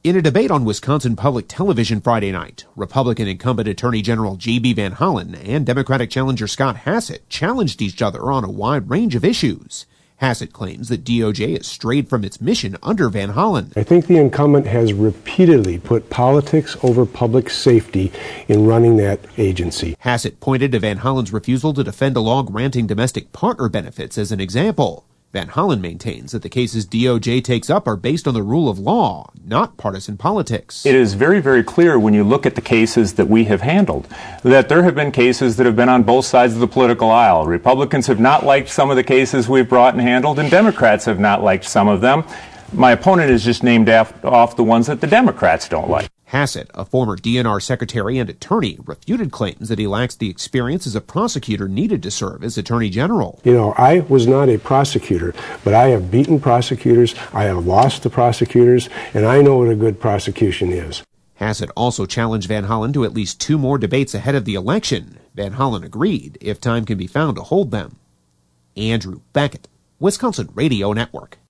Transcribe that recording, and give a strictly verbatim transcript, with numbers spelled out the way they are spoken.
In a debate on Wisconsin Public Television Friday night, Republican incumbent Attorney General J B Van Hollen and Democratic challenger Scott Hassett challenged each other on a wide range of issues. Hassett claims that D O J has strayed from its mission under Van Hollen. I think the incumbent has repeatedly put politics over public safety in running that agency. Hassett pointed to Van Hollen's refusal to defend a law granting domestic partner benefits as an example. Van Hollen maintains that the cases D O J takes up are based on the rule of law, not partisan politics. It is very, very clear when you look at the cases that we have handled that there have been cases that have been on both sides of the political aisle. Republicans have not liked some of the cases we've brought and handled, and Democrats have not liked some of them. My opponent has just named off the ones that the Democrats don't like. Hassett, a former D N R secretary and attorney, refuted claims that he lacks the experience as a prosecutor needed to serve as attorney general. You know, I was not a prosecutor, but I have beaten prosecutors, I have lost to prosecutors, and I know what a good prosecution is. Hassett also challenged Van Hollen to at least two more debates ahead of the election. Van Hollen agreed if time can be found to hold them. Andrew Beckett, Wisconsin Radio Network.